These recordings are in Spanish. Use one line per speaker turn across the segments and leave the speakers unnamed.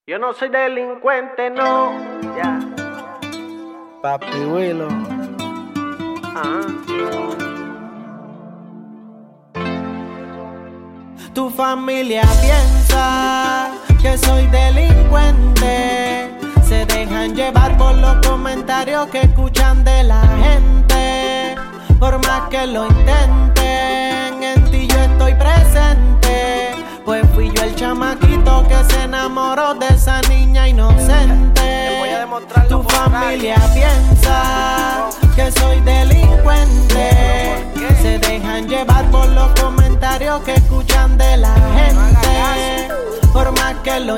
Yo no soy delincuente, no. Ya.
Papi Willow. Tu familia piensa que soy delincuente. Se dejan llevar por los comentarios que escuchan de la gente. Por más que lo intenten, en ti yo estoy presente. Pues fui yo el chamaquito que se enamoró de esa niña inocente.
Voy a demostrarlo.
Tu familia piensa que soy delincuente. Se dejan llevar por los comentarios que escuchan de la gente. Por más que lo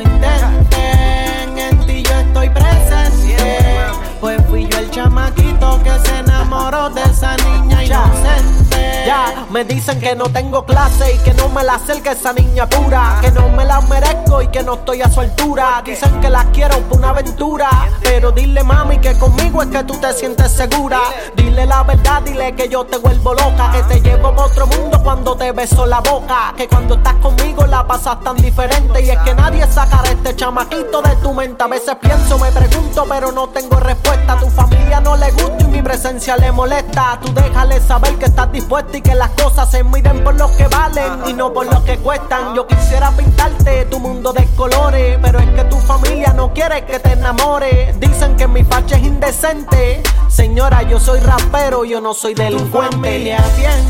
intenten, en ti yo estoy presente. Pues fui yo el chamaquito que se enamoró de esa niña inocente.
Ya, me dicen que no tengo clase y que no me la acerque esa niña pura, que no me la merezco y que no estoy a su altura. Dicen que la quiero por una aventura, pero dile mami que conmigo es que tú te sientes segura. Dile la verdad, dile que yo te vuelvo loca, que te llevo a otro mundo cuando te beso la boca, que cuando estás conmigo la pasas tan diferente. Y es que nadie sacará este chamaquito de tu mente. A veces pienso, me pregunto, pero no tengo respuesta. A tu familia no le gusta y mi presencia le molesta. Tú déjale saber que estás dispuesta y que las cosas se miden por lo que valen y no por lo que cuestan. Yo quisiera pintarte tu mundo de colores, pero es que tu familia no quiere que te enamores. Dicen que mi facha es indecente. Señora, yo soy rapero, yo no soy delincuente.
Tu familia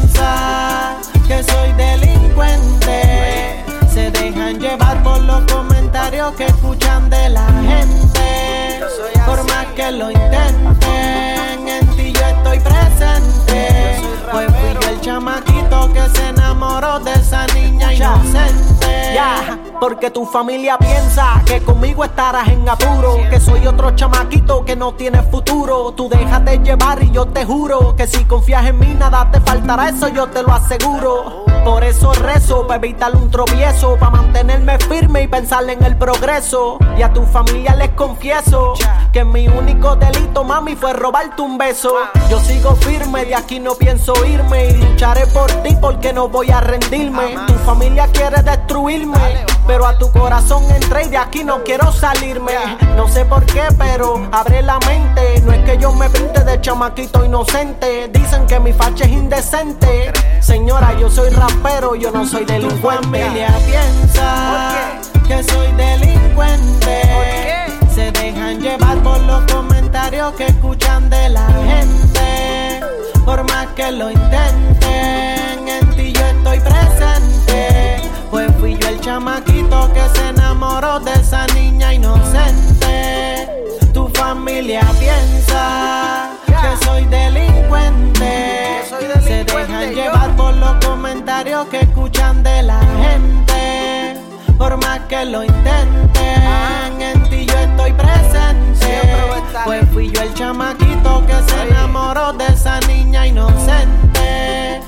piensa que soy delincuente. Se dejan llevar por los comentarios que escuchan de la gente. Por más que lo intenten, en ti yo estoy presente. Pues fui yo el chamaquito que se enamoró de esa niña inocente.
Ya, porque tu familia piensa que conmigo estarás en apuro, que soy otro chamaquito que no tiene futuro. Tú déjate llevar y yo te juro que si confías en mí nada te faltará, eso yo te lo aseguro. Por eso rezo, para evitar un tropiezo, para mantenerme firme y pensar en el progreso. Y a tu familia les confieso que mi único delito, mami, fue robarte un beso. Yo sigo firme, de aquí no pienso irme, y lucharé por ti porque no voy a rendirme. Tu familia quiere destruirme, pero a tu corazón entré y de aquí no quiero salirme. No sé por qué, pero abre la mente. No es que yo me pinte de chamaquito inocente. Dicen que mi facha es indecente. Señora, yo soy rapero, yo no soy delincuente.
Tu familia piensa que soy delincuente. Se dejan llevar por los comentarios que escuchan de la gente. Por más que lo intenten, en ti yo estoy presente. Pues fui yo el chamaquito que se enamoró de esa niña inocente. Tu familia piensa que soy delincuente. Se dejan llevar por los comentarios que escuchan de la gente. Por más que lo intenten, en ti yo estoy presente. Pues fui yo el chamaquito que se enamoró de esa niña inocente.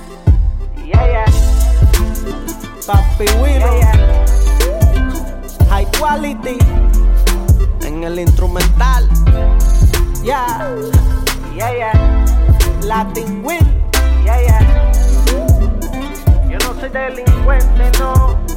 Papi Willow, High Quality en el instrumental. Latin Will. Yo no soy delincuente, no.